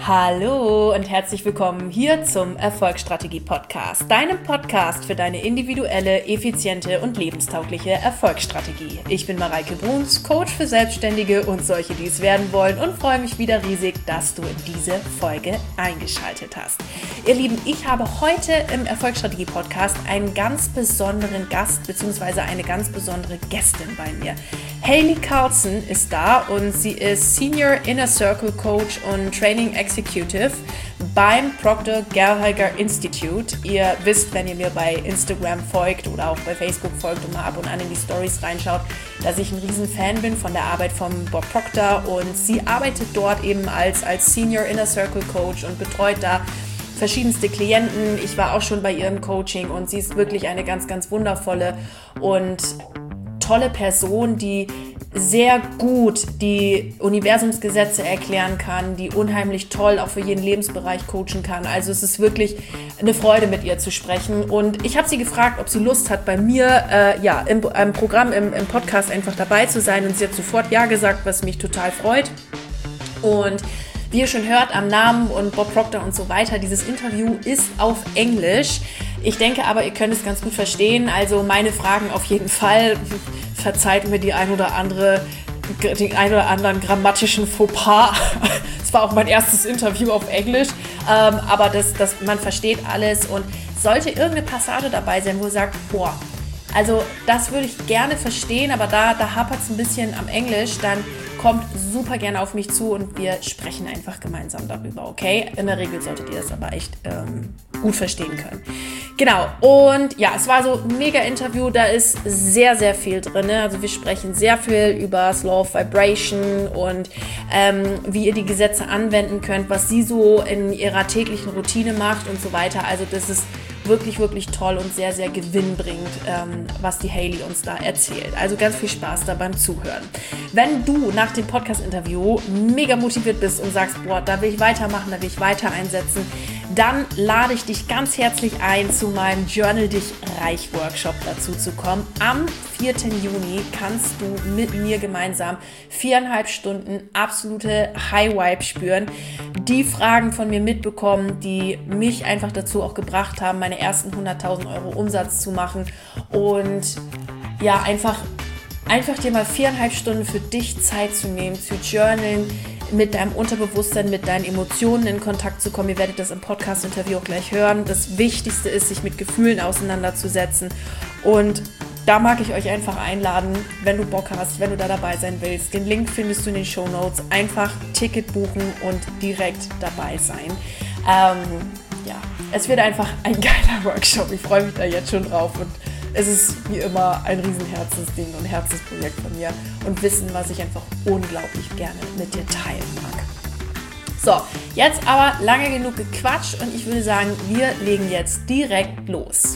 Hallo und herzlich willkommen hier zum Erfolgsstrategie-Podcast, deinem Podcast für deine individuelle, effiziente und lebenstaugliche Erfolgsstrategie. Ich bin Mareike Bruns, Coach für Selbstständige und solche, die es werden wollen, und freue mich wieder riesig, dass du in diese Folge eingeschaltet hast. Ihr Lieben, ich habe heute im Erfolgsstrategie-Podcast einen ganz besonderen Gast bzw. eine ganz besondere Gästin bei mir. Hayley Carlson ist da und sie ist Senior Inner Circle Coach und Training Executive beim Proctor Gallagher Institute. Ihr wisst, wenn ihr mir bei Instagram folgt oder auch bei Facebook folgt und mal ab und an in die Stories reinschaut, dass ich ein riesen Fan bin von der Arbeit von Bob Proctor, und sie arbeitet dort eben als Senior Inner Circle Coach und betreut da verschiedenste Klienten. Ich war auch schon bei ihrem Coaching und sie ist wirklich eine ganz, ganz wundervolle und tolle Person, die sehr gut die Universumsgesetze erklären kann, die unheimlich toll auch für jeden Lebensbereich coachen kann. Also es ist wirklich eine Freude, mit ihr zu sprechen. Und ich habe sie gefragt, ob sie Lust hat, bei mir im Programm, im Podcast einfach dabei zu sein. Und sie hat sofort ja gesagt, was mich total freut. Und wie ihr schon hört am Namen und Bob Proctor und so weiter, dieses Interview ist auf Englisch. Ich denke aber, ihr könnt es ganz gut verstehen. Also meine Fragen auf jeden Fall. Verzeiht mir den ein oder anderen grammatischen Fauxpas. Es war auch mein erstes Interview auf Englisch. Aber man versteht alles. Und sollte irgendeine Passage dabei sein, wo ihr sagt, boah, also das würde ich gerne verstehen, aber da hapert es ein bisschen am Englisch, dann kommt super gerne auf mich zu und wir sprechen einfach gemeinsam darüber, okay? In der Regel solltet ihr das aber echt gut verstehen können. Genau, und ja, es war so ein mega Interview, da ist sehr, sehr viel drin. Also wir sprechen sehr viel über das Law of Vibration und wie ihr die Gesetze anwenden könnt, was sie so in ihrer täglichen Routine macht und so weiter. Also das ist wirklich, wirklich toll und sehr, sehr gewinnbringend, was die Hayley uns da erzählt. Also ganz viel Spaß da beim Zuhören. Wenn du nach dem Podcast-Interview mega motiviert bist und sagst, boah, da will ich weitermachen, da will ich weiter einsetzen, dann lade ich dich ganz herzlich ein, zu meinem Journal dich reich Workshop dazu zu kommen. Am 4. Juni kannst du mit mir gemeinsam 4,5 Stunden absolute High Vibe spüren, die Fragen von mir mitbekommen, die mich einfach dazu auch gebracht haben, meine ersten 100.000 Euro Umsatz zu machen, und ja, einfach dir mal 4,5 Stunden für dich Zeit zu nehmen, zu journalen, mit deinem Unterbewusstsein, mit deinen Emotionen in Kontakt zu kommen. Ihr werdet das im Podcast-Interview auch gleich hören. Das Wichtigste ist, sich mit Gefühlen auseinanderzusetzen, und da mag ich euch einfach einladen, wenn du Bock hast, wenn du da dabei sein willst. Den Link findest du in den Shownotes. Einfach Ticket buchen und direkt dabei sein. Es wird einfach ein geiler Workshop. Ich freue mich da jetzt schon drauf, und es ist wie immer ein riesen Herzensding und Herzensprojekt von mir und Wissen, was ich einfach unglaublich gerne mit dir teilen mag. So, jetzt aber lange genug gequatscht und ich würde sagen, wir legen jetzt direkt los.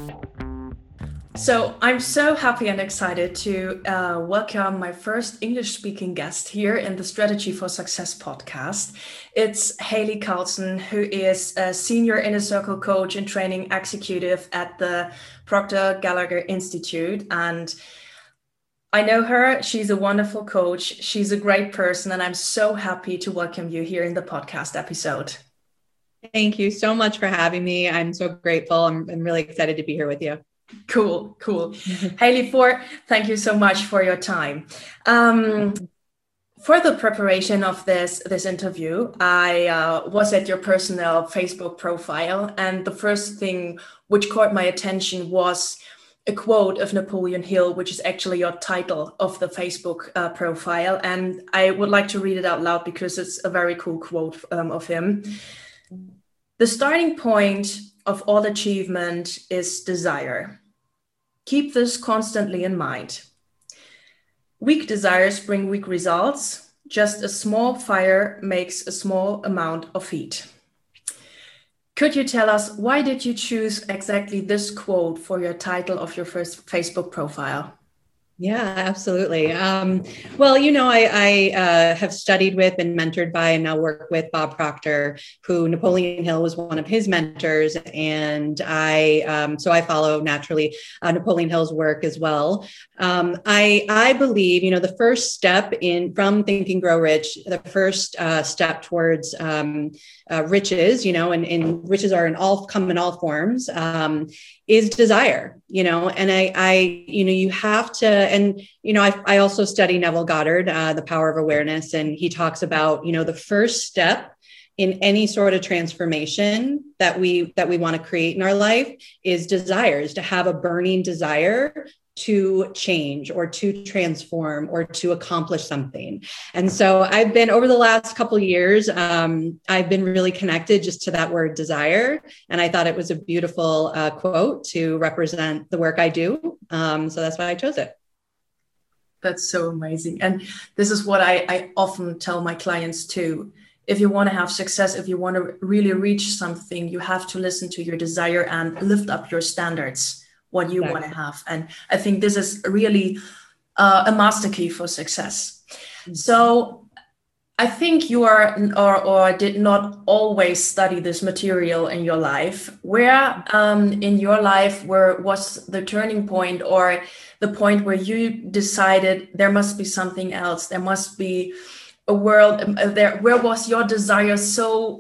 So I'm so happy and excited to welcome my first English-speaking guest here in the Strategy for Success podcast. It's Hayley Carlson, who is a Senior Inner Circle Coach and Training Executive at the Proctor Gallagher Institute. And I know her. She's a wonderful coach. She's a great person. And I'm so happy to welcome you here in the podcast episode. Thank you so much for having me. I'm so grateful. I'm really excited to be here with you. Cool. Hayley, thank you so much for your time. For the preparation of this interview, I was at your personal Facebook profile, and the first thing which caught my attention was a quote of Napoleon Hill, which is actually your title of the Facebook profile. And I would like to read it out loud because it's a very cool quote of him. The starting point of all achievement is desire. Keep this constantly in mind. Weak desires bring weak results. Just a small fire makes a small amount of heat. Could you tell us, why did you choose exactly this quote for your title of your first Facebook profile? Yeah, absolutely. Well, I have studied with and mentored by and now work with Bob Proctor, who Napoleon Hill was one of his mentors. And so I follow naturally Napoleon Hill's work as well. I believe, the first step from Think and Grow Rich, the first step towards riches, and riches come in all forms, is desire, and you have to, and, I also study Neville Goddard, The Power of Awareness. And he talks about, the first step in any sort of transformation that we want to create in our life is desires, to have a burning desire to change or to transform or to accomplish something. And so I've been, over the last couple of years, I've been really connected just to that word desire. And I thought it was a beautiful quote to represent the work I do. So that's why I chose it. That's so amazing. And this is what I often tell my clients too. If you want to have success, if you want to really reach something, you have to listen to your desire and lift up your standards, what you want to have. And I think this is really a master key for success. Mm-hmm. So I think you are or did not always study this material in your life. Where in your life was the turning point, or the point where you decided there must be something else, there must be a world there? Where was your desire so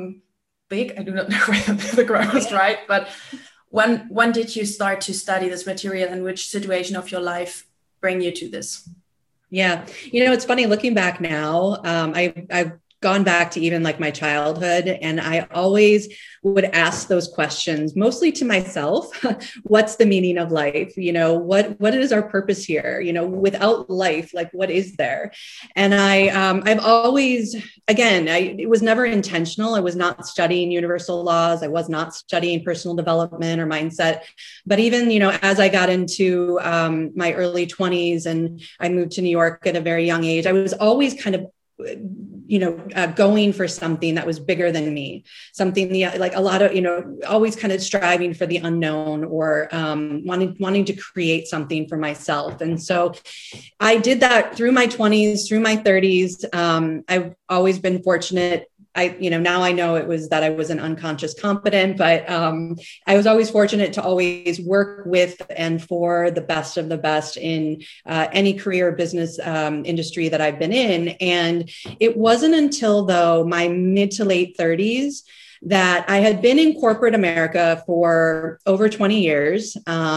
big? I do not know whether the grammar is right, but when did you start to study this material, and which situation of your life bring you to this? Yeah. It's funny looking back now. I've gone back to even like my childhood, and I always would ask those questions, mostly to myself. What's the meaning of life? What is our purpose here? Without life, like, what is there? And I've always, again, it was never intentional. I was not studying universal laws. I was not studying personal development or mindset. But even, as I got into my early 20s and I moved to New York at a very young age, I was always kind of going for something that was bigger than me, something like a lot of, always kind of striving for the unknown, or wanting to create something for myself. And so I did that through my 20s, through my 30s. I've always been fortunate. Now I know it was that I was an unconscious competent, but I was always fortunate to always work with and for the best of the best in any career or business industry that I've been in. And it wasn't until, though, my mid to late 30s that I had been in corporate America for over 20 years.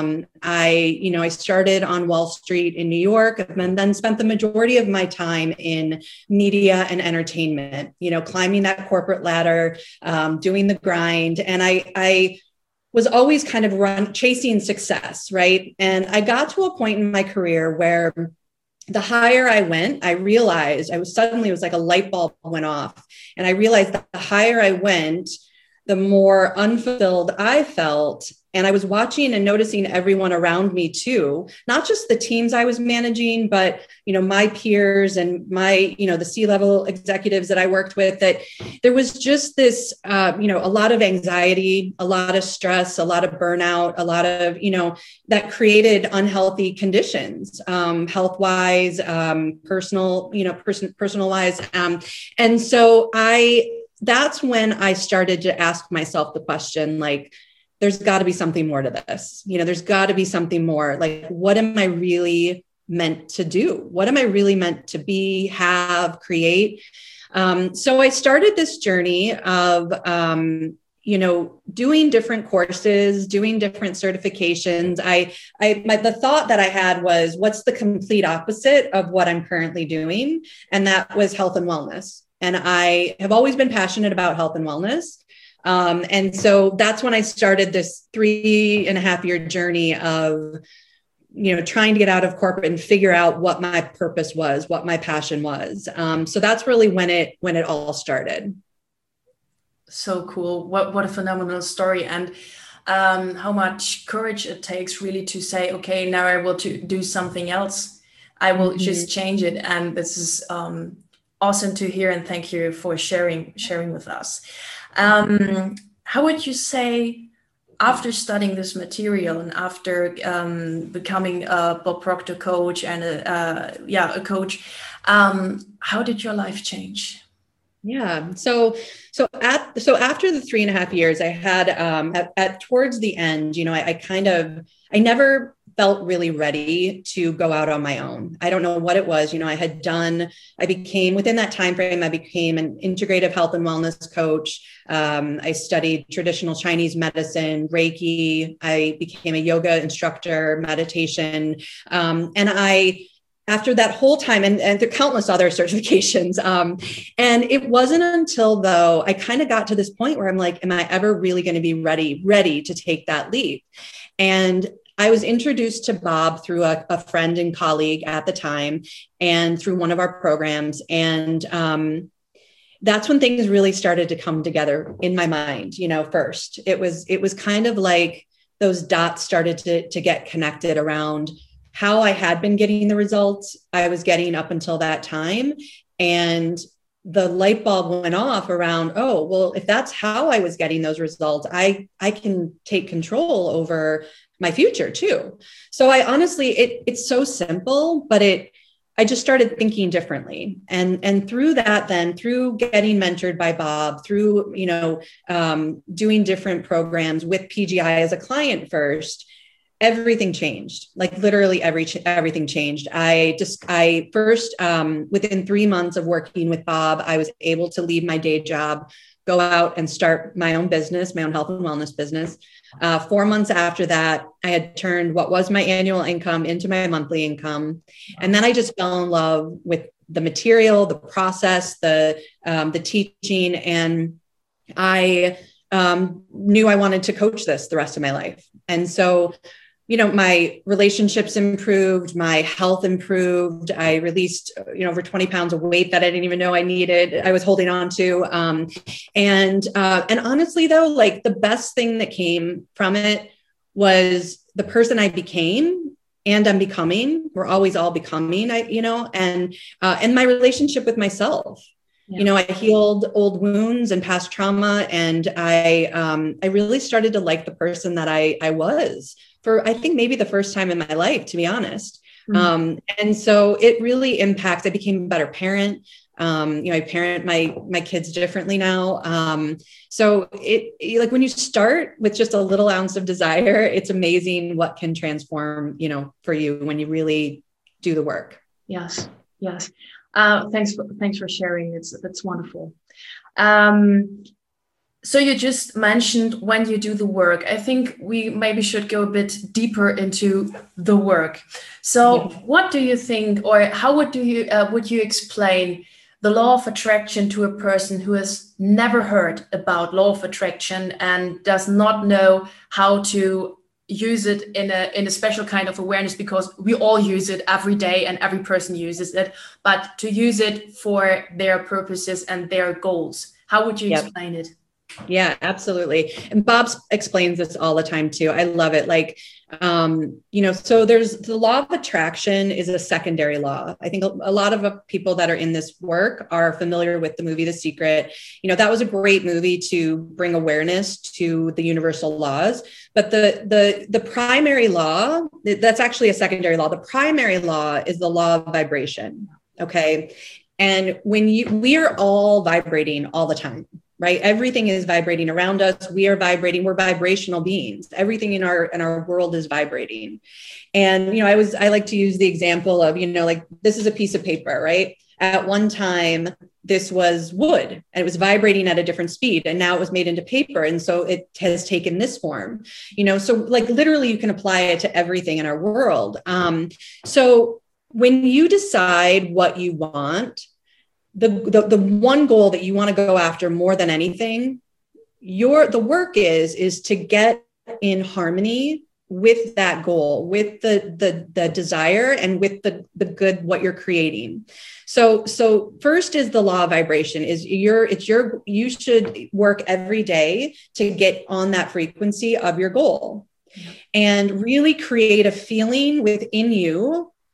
I started on Wall Street in New York, and then spent the majority of my time in media and entertainment, climbing that corporate ladder, doing the grind. And I was always kind of chasing success, right? And I got to a point in my career where the higher I went, I realized it was like a light bulb went off. And I realized that the higher I went, the more unfulfilled I felt. And I was watching and noticing everyone around me too, not just the teams I was managing, but, my peers and my, the C-level executives that I worked with, that there was just this, a lot of anxiety, a lot of stress, a lot of burnout, a lot of, that created unhealthy conditions, health-wise, personal-wise. And so that's when I started to ask myself the question, like, there's got to be something more to this. There's got to be something more. Like, what am I really meant to do? What am I really meant to be, have, create? So I started this journey of, doing different courses, doing different certifications. The thought that I had was, what's the complete opposite of what I'm currently doing? And that was health and wellness. And I have always been passionate about health and wellness. And so that's when I started this 3.5-year journey of, trying to get out of corporate and figure out what my purpose was, what my passion was. So that's really when it all started. So cool. What a phenomenal story. And how much courage it takes really to say, okay, now I will do something else. I will just change it. And this is awesome to hear. And thank you for sharing with us. How would you say after studying this material and after becoming a Bob Proctor coach and a coach, how did your life change? Yeah. So after the 3.5 years, I had towards the end, I never felt really ready to go out on my own. I don't know what it was. Within that time frame, I became an integrative health and wellness coach. I studied traditional Chinese medicine, Reiki. I became a yoga instructor, meditation. After that whole time, and there are countless other certifications. And it wasn't until though I kind of got to this point where I'm like, am I ever really going to be ready to take that leap? And I was introduced to Bob through a friend and colleague at the time and through one of our programs. And that's when things really started to come together in my mind. First, it was kind of like those dots started to get connected around how I had been getting the results I was getting up until that time. And the light bulb went off around, oh, well, if that's how I was getting those results, I can take control over my future too. So I honestly, it's so simple, but I just started thinking differently. And through that, then through getting mentored by Bob, through, doing different programs with PGI as a client first, everything changed. Like literally everything changed. I first, within 3 months of working with Bob, I was able to leave my day job, go out and start my own business, my own health and wellness business. 4 months after that, I had turned what was my annual income into my monthly income. And then I just fell in love with the material, the process, the teaching. And I knew I wanted to coach this the rest of my life. And so, my relationships improved, my health improved. I released, over 20 pounds of weight that I didn't even know I needed. I was holding on to. And honestly, though, like the best thing that came from it was the person I became and I'm becoming. We're always all becoming, and my relationship with myself. Yeah. I healed old wounds and past trauma, and I really started to like the person that I was for, I think maybe the first time in my life, to be honest. Mm-hmm. And so it really impacts. I became a better parent. I parent my kids differently now. So it like when you start with just a little ounce of desire, it's amazing what can transform, for you when you really do the work. Yes. Thanks for sharing. That's wonderful. So you just mentioned when you do the work. I think we maybe should go a bit deeper into the work. So what do you think, or how would you explain the law of attraction to a person who has never heard about law of attraction and does not know how to use it in a special kind of awareness, because we all use it every day and every person uses it, but to use it for their purposes and their goals? How would you explain it? Yeah, absolutely. And Bob explains this all the time too. I love it. Like, so there's the law of attraction is a secondary law. I think a lot of people that are in this work are familiar with the movie, The Secret. That was a great movie to bring awareness to the universal laws, but the primary law, that's actually a secondary law. The primary law is the law of vibration. Okay. And we are all vibrating all the time. Right? Everything is vibrating around us. We are vibrating. We're vibrational beings. Everything in our world is vibrating. And, I like to use the example of, like this is a piece of paper, right? At one time, this was wood and it was vibrating at a different speed. And now it was made into paper. And so it has taken this form, so like literally you can apply it to everything in our world. So when you decide what you want, the one goal that you want to go after more than anything, the work is to get in harmony with that goal, with the desire and with the good, what you're creating. So first is the law of vibration you should work every day to get on that frequency of your goal and really create a feeling within you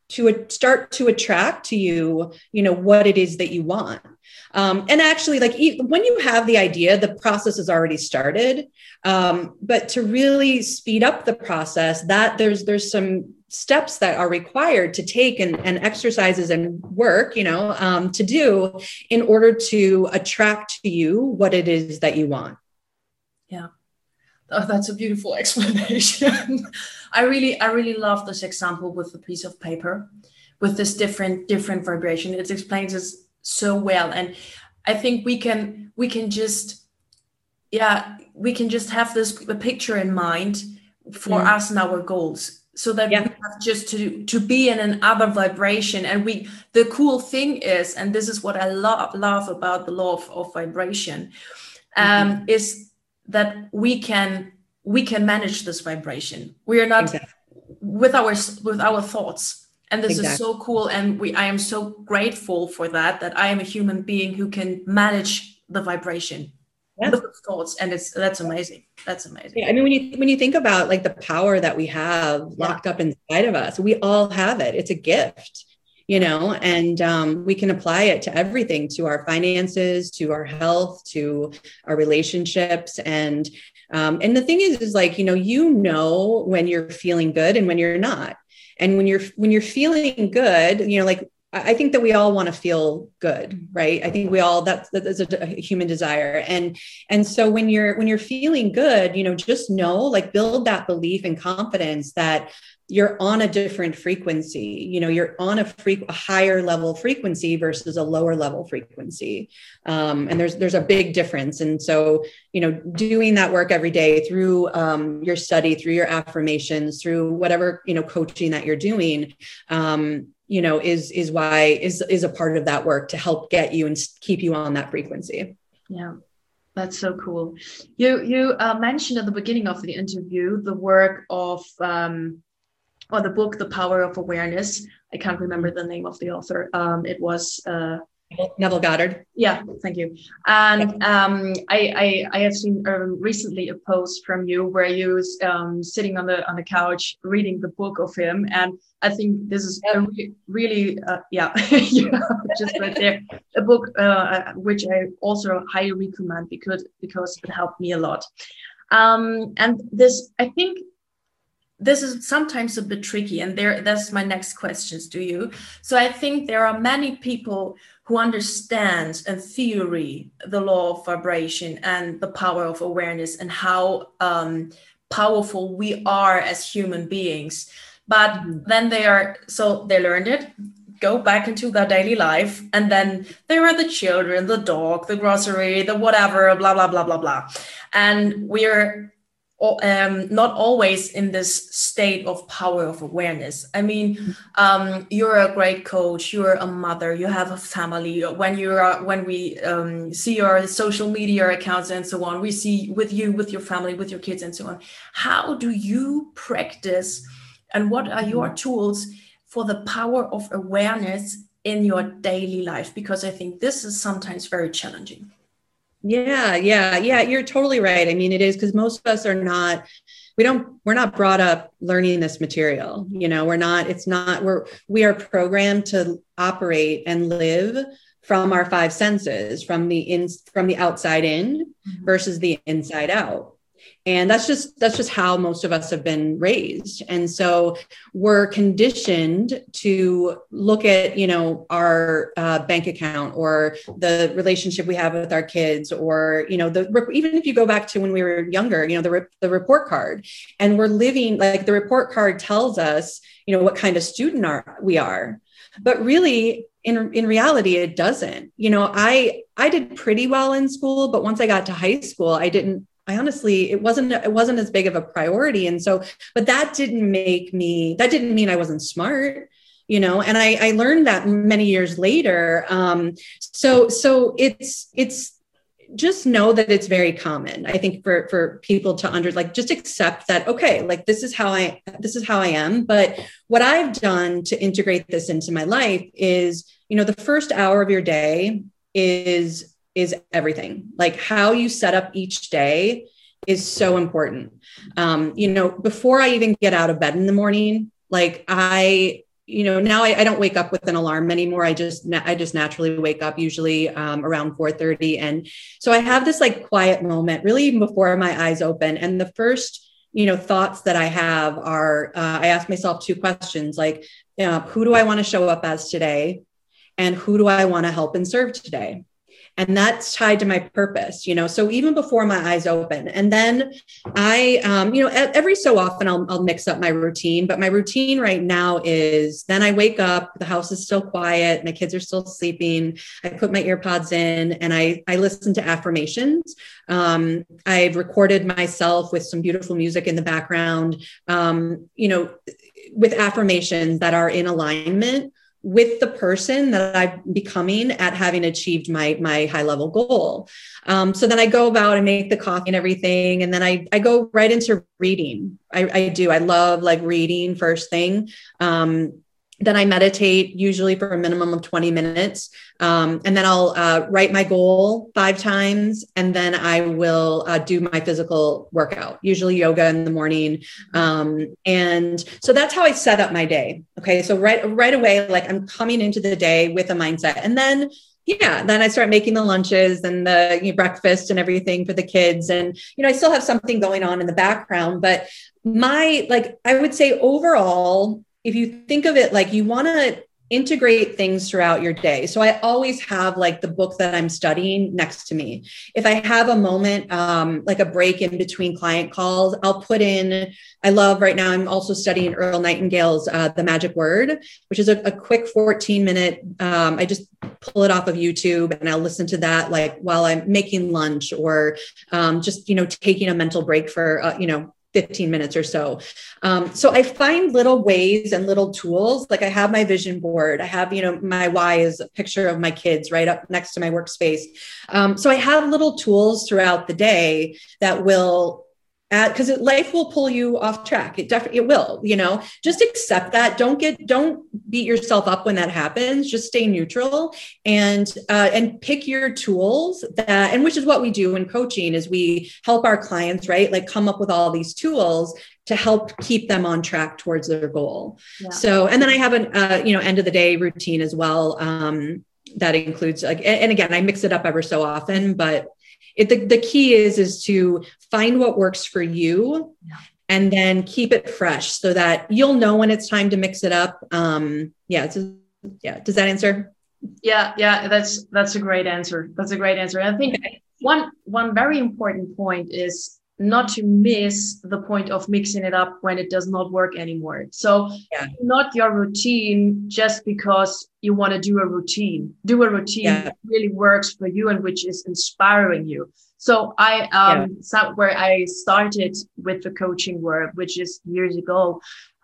start to attract to you, what it is that you want. And actually, like when you have the idea, the process has already started. But to really speed up the process, that there's some steps that are required to take and exercises and work, to do in order to attract to you what it is that you want. Yeah. Oh, that's a beautiful explanation. I really love this example with the piece of paper, with this different vibration. It explains this so well, and I think we can just have this picture in mind for us and our goals, so that we have just to be in another vibration. And the cool thing is, and this is what I love about the law of vibration, is that we can manage this vibration. We are not with our thoughts, and this is so cool. And I am so grateful for that I am a human being who can manage the vibration with the thoughts, and that's amazing. That's amazing. Yeah, I mean, when you think about like the power that we have locked up inside of us, we all have it. It's a gift. And we can apply it to everything, to our finances, to our health, to our relationships. And the thing is like, when you're feeling good and when you're not. And when you're feeling good, like, I think that we all want to feel good, right? I think we all, that's a human desire. And so when you're feeling good, just know, like, build that belief and confidence that you're on a different frequency. You're on a higher level frequency versus a lower level frequency. And there's a big difference. And so, doing that work every day through your study, through your affirmations, through whatever, coaching that you're doing, is a part of that work to help get you and keep you on that frequency. Yeah. That's so cool. You mentioned at the beginning of the interview the work of or the book, The Power of Awareness. I can't remember the name of the author. It was Neville Goddard. Yeah, thank you. And I have seen recently a post from you where you was sitting on the couch reading the book of him, and I think this is a really just right there, a book which I also highly recommend because it helped me a lot. And this, I think, this is sometimes a bit tricky, and that's my next questions to you. So I think there are many people who understand in theory the law of vibration and the power of awareness and how powerful we are as human beings. But then they learned it, go back into their daily life, and then there are the children, the dog, the grocery, the whatever, blah, blah, blah, blah, blah. And we're not always in this state of power of awareness. I mean, you're a great coach, you're a mother, you have a family. When we see your social media accounts and so on, we see with your family, with your kids and so on. How do you practice, and what are your tools for the power of awareness in your daily life? Because I think this is sometimes very challenging. Yeah. You're totally right. I mean, it is, because most of us we're not brought up learning this material. We are programmed to operate and live from our five senses, from the outside in versus the inside out. And that's just how most of us have been raised. And so we're conditioned to look at, our bank account or the relationship we have with our kids, or, even if you go back to when we were younger, the report card, and we're living like the report card tells us, what kind of student we are. But really, in reality, it doesn't. I did pretty well in school, but once I got to high school, it wasn't as big of a priority. And so, but that didn't mean I wasn't smart, and I learned that many years later. So it's just know that it's very common, I think, for people to just accept that, okay, like this is how I am. But what I've done to integrate this into my life is, the first hour of your day is everything. Like how you set up each day is so important. Before I even get out of bed in the morning, like I now I don't wake up with an alarm anymore. I just naturally wake up usually around 4:30. And so I have this like quiet moment really even before my eyes open. And the first, thoughts that I have are, I ask myself two questions, like, who do I want to show up as today? And who do I want to help and serve today? And that's tied to my purpose, so even before my eyes open. And then I, every so often I'll mix up my routine, but my routine right now is then I wake up, the house is still quiet, my kids are still sleeping. I put my earpods in and I listen to affirmations. I've recorded myself with some beautiful music in the background, with affirmations that are in alignment with the person that I'm becoming at having achieved my high level goal. So then I go about and make the coffee and everything. And then I go right into reading. I love like reading first thing. Then I meditate usually for a minimum of 20 minutes. And then I'll write my goal 5 times. And then I will do my physical workout, usually yoga in the morning. And so that's how I set up my day. Okay. So right away, like I'm coming into the day with a mindset. And then I start making the lunches and the breakfast and everything for the kids. And, I still have something going on in the background, but I would say overall, if you think of it, like you want to integrate things throughout your day. So I always have like the book that I'm studying next to me. If I have a moment, like a break in between client calls, I'll put in, I love right now, I'm also studying Earl Nightingale's The Magic Word, which is a quick 14-minute, I just pull it off of YouTube and I'll listen to that like while I'm making lunch or just, taking a mental break for, 15 minutes or so. So I find little ways and little tools. Like I have my vision board. I have, my why is a picture of my kids right up next to my workspace. So I have little tools throughout the day that will because life will pull you off track. It will, just accept that. Don't beat yourself up when that happens. Just stay neutral and pick your tools and which is what we do in coaching is we help our clients, right? Like come up with all these tools to help keep them on track towards their goal. Yeah. So, and then I have an, end of the day routine as well. That includes and again, I mix it up ever so often, but the key is to find what works for you and then keep it fresh so that you'll know when it's time to mix it up. Does that answer? Yeah. That's a great answer. And I think one very important point is not to miss the point of mixing it up when it does not work anymore. So not your routine just because you want to do a routine that really works for you and which is inspiring you. So where I started with the coaching work, which is years ago,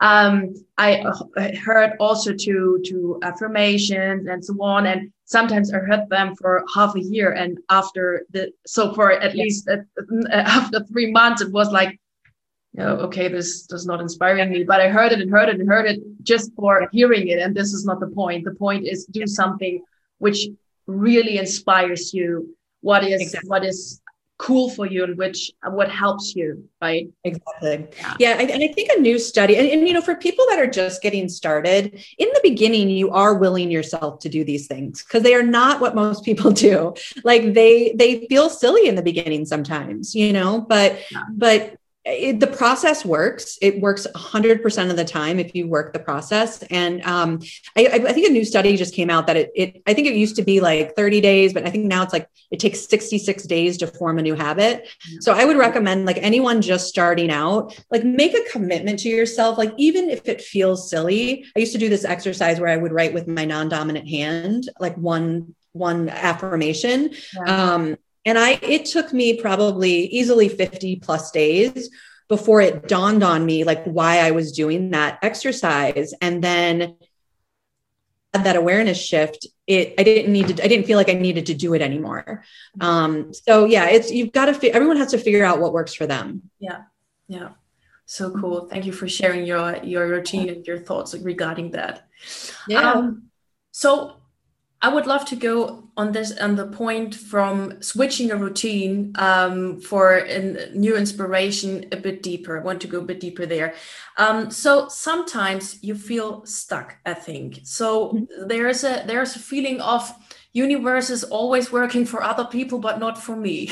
I heard also to affirmations and so on. And sometimes I heard them for half a year. And after least after 3 months, it was like, okay, this does not inspire me, but I heard it just for hearing it. And this is not the point. The point is do something which really inspires you. What is cool for you and what helps you, right? Exactly. Yeah. And I think a new study, and for people that are just getting started, in the beginning, you are willing yourself to do these things because they are not what most people do. Like they feel silly in the beginning sometimes, but the process works. It works 100% of the time if you work the process. And I think a new study just came out that I think it used to be like 30 days, but I think now it's like it takes 66 days to form a new habit. So I would recommend like anyone just starting out, like make a commitment to yourself. Like even if it feels silly, I used to do this exercise where I would write with my non-dominant hand, like one affirmation. Yeah. And it took me probably easily 50 plus days before it dawned on me, like why I was doing that exercise. And then that awareness shift, I didn't feel like I needed to do it anymore. So yeah, everyone has to figure out what works for them. Yeah. Yeah. So cool. Thank you for sharing your routine and your thoughts regarding that. Yeah. So I would love to go on the point from switching a routine for a new inspiration a bit deeper. I want to go a bit deeper there. So sometimes you feel stuck, I think. So there's a feeling of universe is always working for other people, but not for me.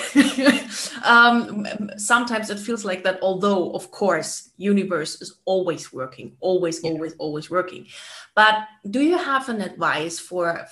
Sometimes it feels like that, although, of course, universe is always working, always working. But do you have an advice for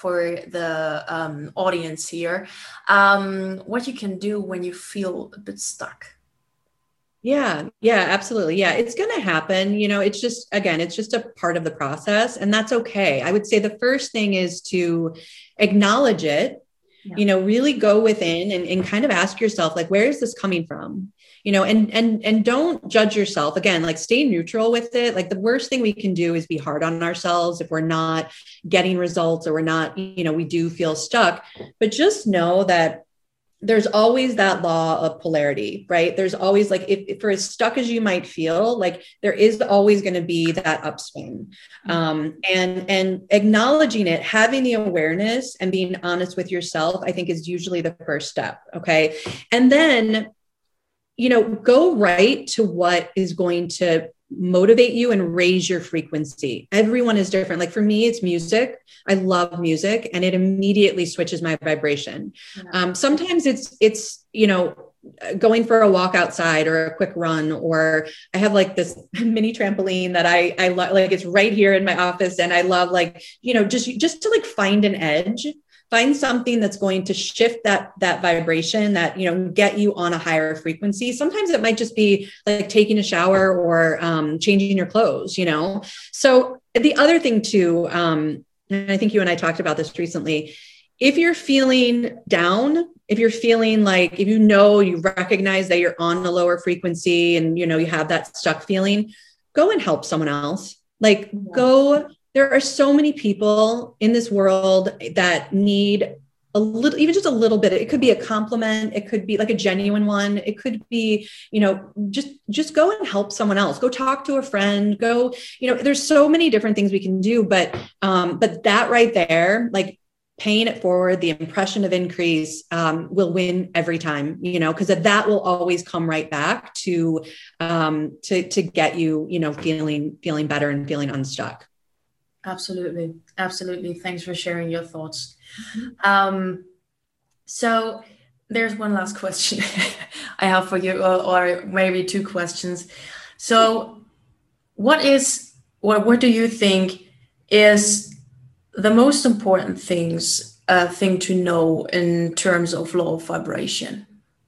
the audience here? What you can do when you feel a bit stuck? Yeah, absolutely. Yeah, it's going to happen. It's just, again, it's just a part of the process, and that's okay. I would say the first thing is to acknowledge it, really go within and kind of ask yourself, like, where is this coming from? And don't judge yourself. Again, like, stay neutral with it. Like, the worst thing we can do is be hard on ourselves if we're not getting results, or we're not, we do feel stuck. But just know that there's always that law of polarity, right? There's always, like, if for as stuck as you might feel, like, there is always going to be that upswing. And acknowledging it, having the awareness and being honest with yourself, I think, is usually the first step. Okay. And then, go right to what is going to motivate you and raise your frequency. Everyone is different. Like, for me, it's music. I love music, and it immediately switches my vibration. Sometimes it's, going for a walk outside or a quick run, or I have like this mini trampoline that I love, like, it's right here in my office. And I love, like, just to, like, find an edge, find something that's going to shift that vibration, that, get you on a higher frequency. Sometimes it might just be like taking a shower or changing your clothes, So the other thing too, and I think you and I talked about this recently, if you're feeling down, if you're feeling like, if you recognize that you're on a lower frequency and, you have that stuck feeling, go and help someone else. Like, go. There are so many people in this world that need a little, even just a little bit. It could be a compliment. It could be like a genuine one. It could be, just go and help someone else. Go talk to a friend. Go, there's so many different things we can do, but that right there, like, paying it forward, the impression of increase will win every time, because that will always come right back to get you, feeling better and feeling unstuck. Absolutely. Thanks for sharing your thoughts. So there's one last question I have for you, or maybe two questions. So what do you think is the most important thing to know in terms of law of vibration?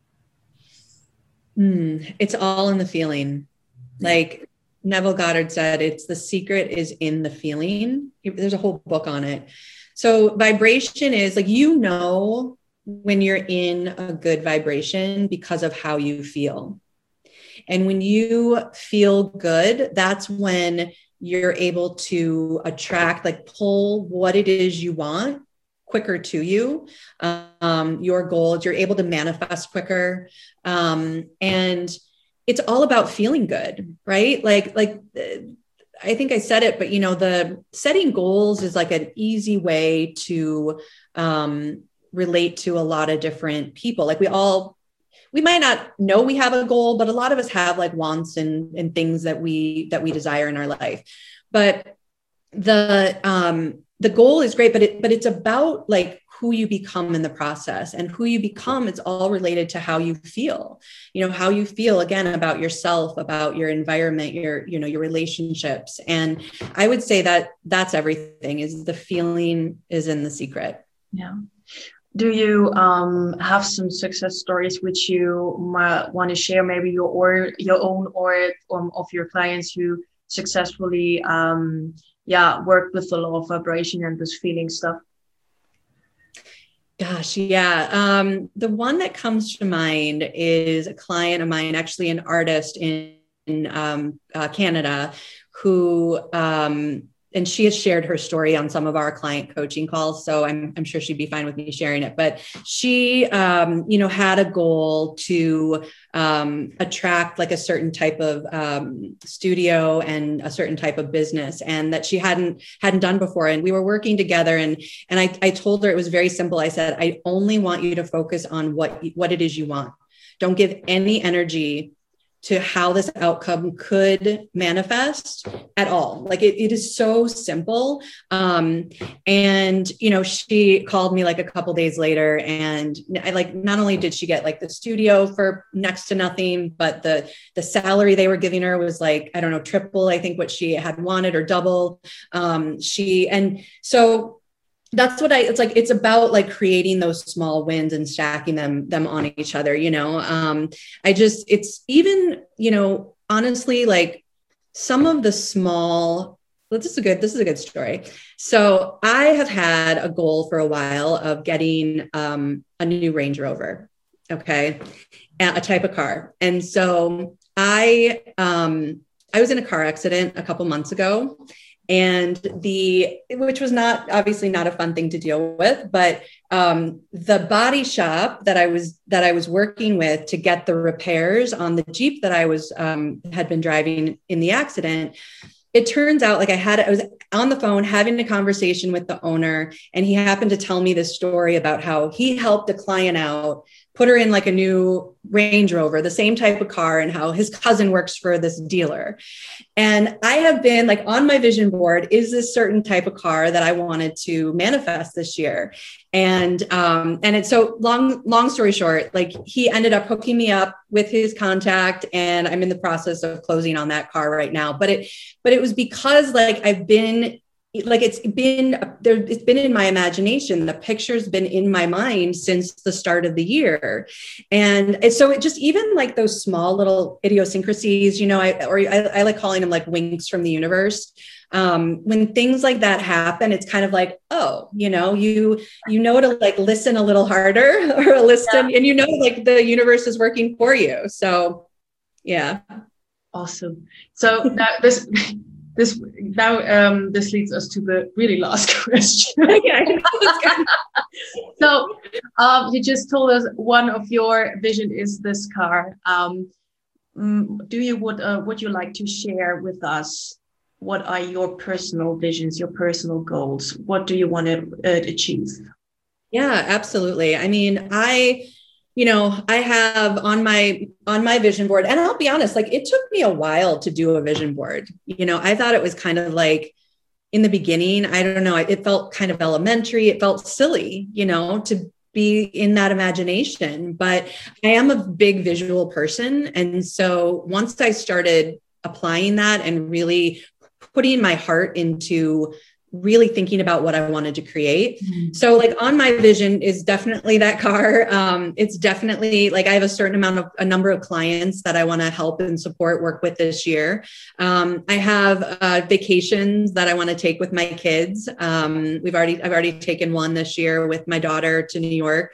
It's all in the feeling. Like Neville Goddard said, it's the secret is in the feeling. There's a whole book on it. So vibration is like, when you're in a good vibration because of how you feel. And when you feel good, that's when you're able to attract, like, pull what it is you want quicker to you. Your goals, you're able to manifest quicker. And it's all about feeling good, right? Like I think I said it, but the setting goals is like an easy way to relate to a lot of different people. Like, we might not know we have a goal, but a lot of us have, like, wants and things that we desire in our life. But the goal is great, but it's about, like, who you become in the process, and who you become. It's all related to how you feel, how you feel, again, about yourself, about your environment, your relationships. And I would say that that's everything, is the feeling is in the secret. Yeah. Do you have some success stories which you might want to share, maybe your own or of your clients who successfully worked with the law of vibration and this feeling stuff? Gosh, yeah. The one that comes to mind is a client of mine, actually an artist in Canada, who and she has shared her story on some of our client coaching calls. So I'm sure she'd be fine with me sharing it, but she, had a goal to attract like a certain type of studio and a certain type of business, and that she hadn't done before. And we were working together, and I told her it was very simple. I said, I only want you to focus on what it is you want. Don't give any energy to how this outcome could manifest at all. Like it is so simple. And, she called me like a couple days later, and I not only did she get like the studio for next to nothing, but the salary they were giving her was like, I don't know, triple, I think what she had wanted, or double. So that's what it's about, like creating those small wins and stacking them on each other, it's even, honestly, like some of the small, this is a good story. So I have had a goal for a while of getting a new Range Rover. Okay. A type of car. And so I was in a car accident a couple months ago, and which was obviously not a fun thing to deal with, but the body shop that I was working with to get the repairs on the Jeep that I had been driving in the accident, it turns out like I was on the phone having a conversation with the owner, and he happened to tell me this story about how he helped a client out, put her in like a new Range Rover, the same type of car, and how his cousin works for this dealer. And I have been like on my vision board, is this certain type of car that I wanted to manifest this year. And it's so long story short, like he ended up hooking me up with his contact, and I'm in the process of closing on that car right now. But it was because like it's been in my imagination. The picture's been in my mind since the start of the year. And so it just, even like those small little idiosyncrasies, I like calling them like winks from the universe. When things like that happen, it's kind of like, oh, you know to like listen a little harder or listen, yeah. And like the universe is working for you. So yeah. Awesome. So now this leads us to the really last question. So you just told us one of your vision is this car. Would you like to share with us? What are your personal visions, your personal goals? What do you want to achieve? Yeah, absolutely. I mean, I have on my vision board, and I'll be honest, like it took me a while to do a vision board. I thought it was kind of like in the beginning, I don't know, it felt kind of elementary. It felt silly, to be in that imagination, but I am a big visual person. And so once I started applying that and really putting my heart into really thinking about what I wanted to create. Mm-hmm. So like on my vision is definitely that car. It's definitely like I have a number of clients that I want to help and work with this year. I have vacations that I want to take with my kids. I've already taken one this year with my daughter to New York.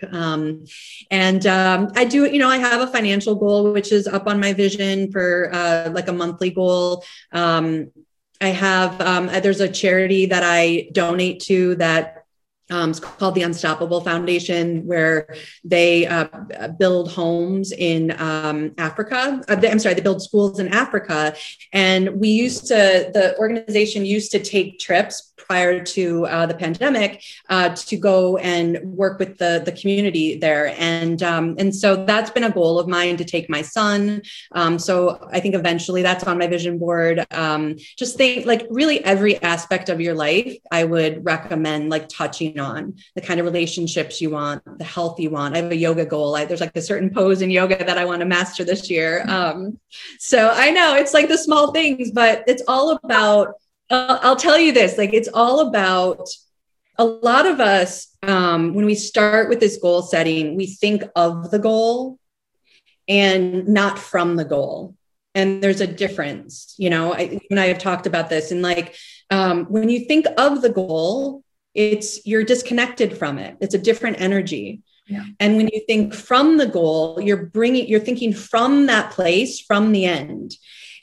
I do, I have a financial goal, which is up on my vision for like a monthly goal. I have, there's a charity that I donate to that it's called the Unstoppable Foundation, where they build homes in Africa. They build schools in Africa. And the organization used to take trips prior to the pandemic to go and work with the community there. And so that's been a goal of mine to take my son. So I think eventually that's on my vision board. Just think like really every aspect of your life, I would recommend like touching on the kind of relationships you want, the health you want. I have a yoga goal. There's like a certain pose in yoga that I want to master this year. So I know it's like the small things, but it's all about, I'll tell you this, like, it's all about a lot of us. When we start with this goal setting, we think of the goal and not from the goal. And there's a difference, you and I have talked about this, and like, when you think of the goal, you're disconnected from it. It's a different energy. Yeah. And when you think from the goal, you're thinking from that place, from the end.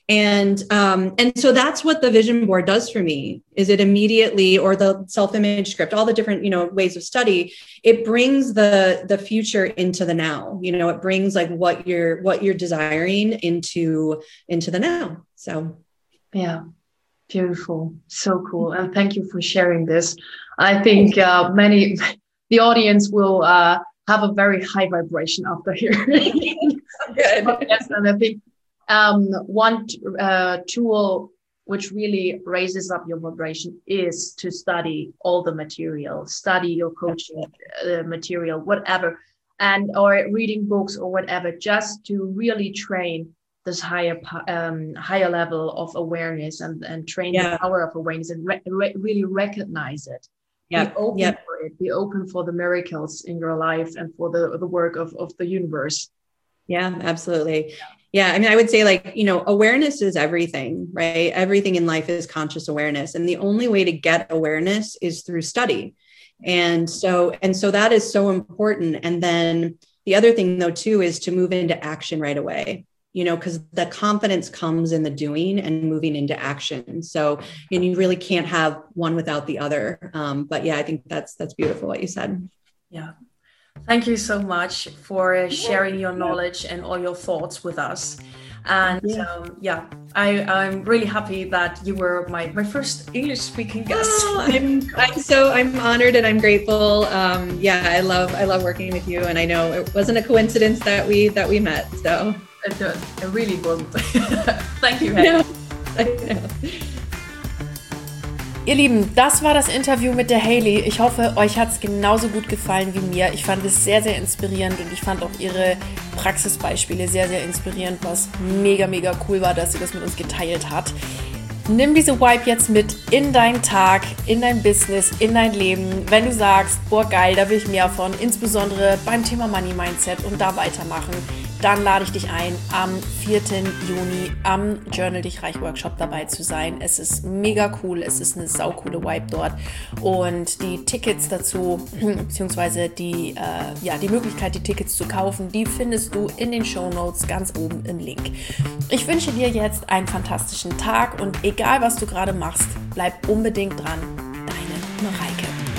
And so that's what the vision board does for me, is it immediately, or the self-image script, all the different, ways of study, it brings the future into the now. It brings like what you're desiring into the now. So yeah, beautiful. So cool. And thank you for sharing this. I think the audience will have a very high vibration after hearing. Good. Yes, and I think one tool which really raises up your vibration is to study all the material, study your coaching material, whatever, or reading books or whatever, just to really train this higher level of awareness and train the power of awareness and really recognize it. Be open for it. Be open for the miracles in your life and for the work of the universe. Yeah, absolutely. Yeah. I mean, I would say awareness is everything, right? Everything in life is conscious awareness. And the only way to get awareness is through study. And so that is so important. And then the other thing though, too, is to move into action right away, because the confidence comes in the doing and moving into action. So, you really can't have one without the other. But yeah, I think that's beautiful what you said. Yeah. Thank you so much for sharing your knowledge and all your thoughts with us. And I'm really happy that you were my first English speaking guest. Oh, I'm honored and I'm grateful. I love working with you, and I know it wasn't a coincidence that we met. So it really wasn't. Thank you, Haley. I know. Ihr Lieben, das war das Interview mit der Haley. Ich hoffe, euch hat es genauso gut gefallen wie mir. Ich fand es sehr, sehr inspirierend und ich fand auch ihre Praxisbeispiele sehr, sehr inspirierend, was mega, mega cool war, dass sie das mit uns geteilt hat. Nimm diese Vibe jetzt mit in deinen Tag, in dein Business, in dein Leben. Wenn du sagst, boah geil, da will ich mehr von, insbesondere beim Thema Money Mindset und da weitermachen, dann lade ich dich ein, am 4. Juni am Journal Dich Reich Workshop dabei zu sein. Es ist mega cool, es ist eine saukoole Vibe dort und die Tickets dazu, beziehungsweise die Möglichkeit, die Tickets zu kaufen, die findest du in den Shownotes ganz oben im Link. Ich wünsche dir jetzt einen fantastischen Tag und egal, was du gerade machst, bleib unbedingt dran. Deine Mareike.